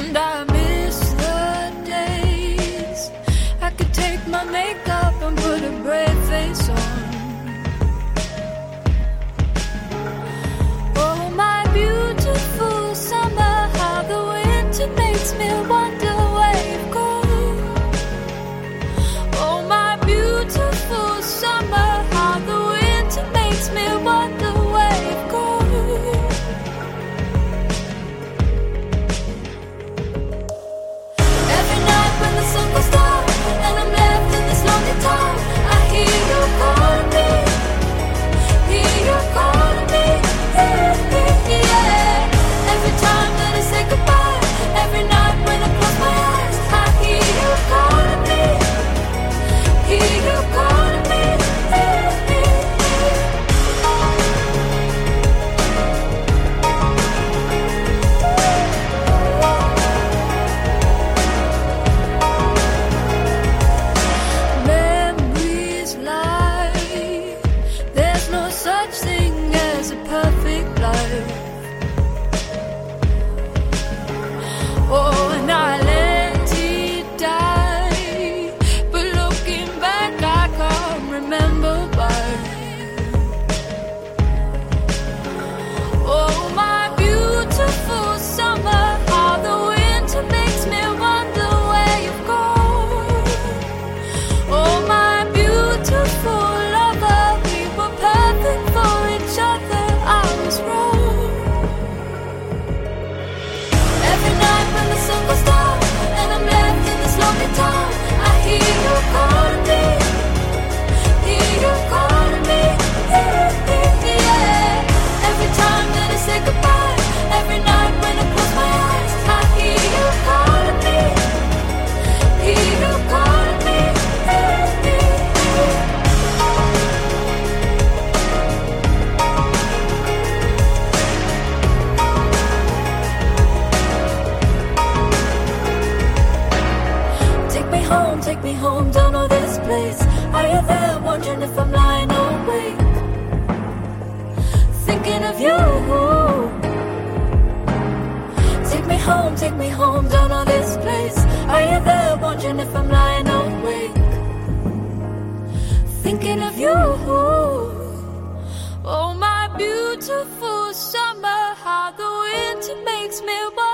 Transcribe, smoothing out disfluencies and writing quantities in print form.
And I miss the days I could take my makeup and put a brave face on. Oh, my beautiful summer, how the winter makes me wonder where you've gone. Oh, my beautiful summer, how the winter makes me wonder where you've gone. Every night when the sun goes down and I'm left in this lonely town, I hear you calling me, hear you calling me, yeah. Every time that I say goodbye, every night when I close my eyes, I hear you calling me, hear you calling me, memories lie. There's no such thing as a perfect life. Oh, and I let it die, but looking back I can't remember why. Oh, my beautiful summer, how the winter makes me wonder where you've gone. Oh, my beautiful lover, we were perfect for each other, I was wrong. Every night when the sun goes down and I'm left in this lonely town, I hear you calling me, hear you calling me, yeah. Every time that I say goodbye, every night when I close my eyes, I hear you calling me, hear you calling me, take me home, don't know this place. Are you there, wondering if I'm lying awake, thinking of you? Take me home, don't know this place. Are you there, wondering if I'm lying awake, thinking of you? Oh, my beautiful summer, how the winter makes me wonder